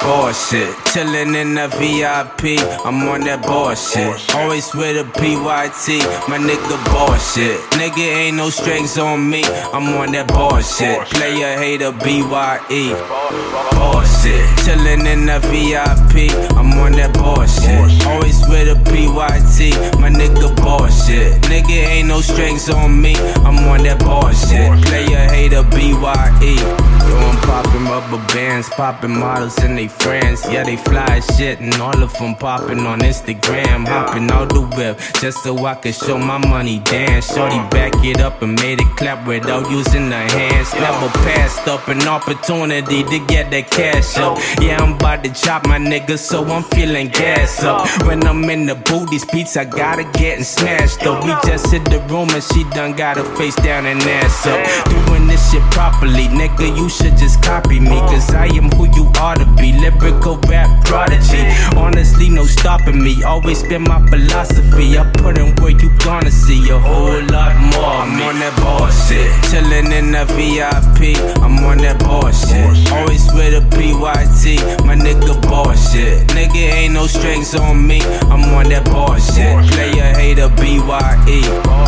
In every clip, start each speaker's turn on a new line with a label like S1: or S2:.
S1: bullshit. Chillin' in the VIP, I'm on that bullshit. Always with a PYT, my nigga bullshit. Nigga ain't no strings on me, I'm on that bullshit. Player hater BYE, bullshit. Chillin' in the VIP, I'm on that bullshit. Always with a PYT, my nigga bullshit. Nigga ain't no strings on me, I'm on that bullshit. Player hater BYE. Yo, I'm poppin' rubber bands, poppin' models and they friends. Yeah, they fly as shit and all of them poppin' on Instagram. Hoppin' out the whip just so I can show my money dance. Shorty back it up and made it clap without using the hands. Never passed up an opportunity to get that cash up. Yeah, I'm about to chop my niggas, so I'm feeling gas up. When I'm in the booth, these beats I gotta get smashed up. We just hit the room and she done got her face down and ass up. Doing this shit properly, nigga, you should just copy me, cause I am who you ought to be. Lyrical rap prodigy, honestly no stopping me. Always been my philosophy, I put in where you gonna see a whole lot more. I'm on that bullshit, chillin' in the VIP, I'm on that bullshit. Always with a PYT, my nigga bullshit. Nigga ain't no strings on me, I'm on that bullshit. Player hater BYE,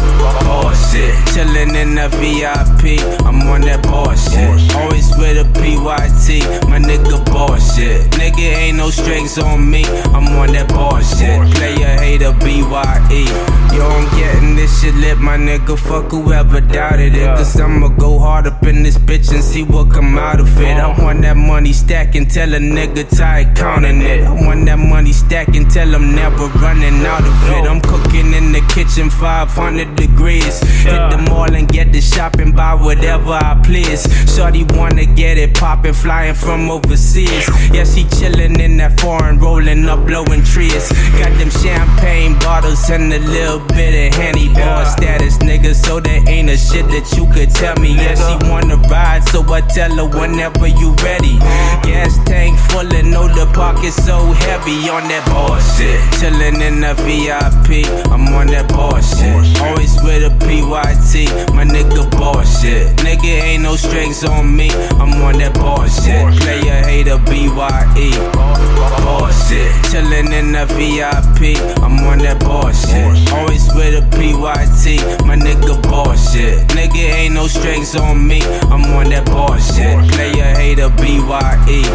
S1: bullshit. Chillin' in the VIP, I'm on that bullshit. Always with a PYT, my nigga bullshit. Nigga ain't no strings on me, I'm on that bullshit. Player hater BYE. Yo, I'm getting this shit lit, my nigga. Fuck whoever doubted it, cause I'ma go hard up in this bitch and see what come out of it. I want that money stacking till a nigga tired counting it. I want that money stacking till I'm never running out of it. I'm cooking in the kitchen 500 degrees. Hit the mall and get the shopping, buy whatever I please. Shorty wanna get it poppin', flying from overseas. Yeah, she chillin' in that foreign, rolling up, blowing trees. Got them champagne bottles and a little bit of Henny. Boy status, nigga, so there ain't a shit that you could tell me. Yeah, she wanna ride, so I tell her whenever you ready. Gas tank full and know the pocket's so heavy on that bullshit. Chillin' in the VIP, I'm on that bullshit. Always with a PYT, my nigga bullshit. Nigga ain't no strings on me, I'm on that bullshit. Player hater BYE, bullshit. Chillin' in the VIP, I'm on that bullshit. Always with a PYT, my nigga bullshit. Nigga ain't no strings on me, I'm on that bullshit. Player hater BYE.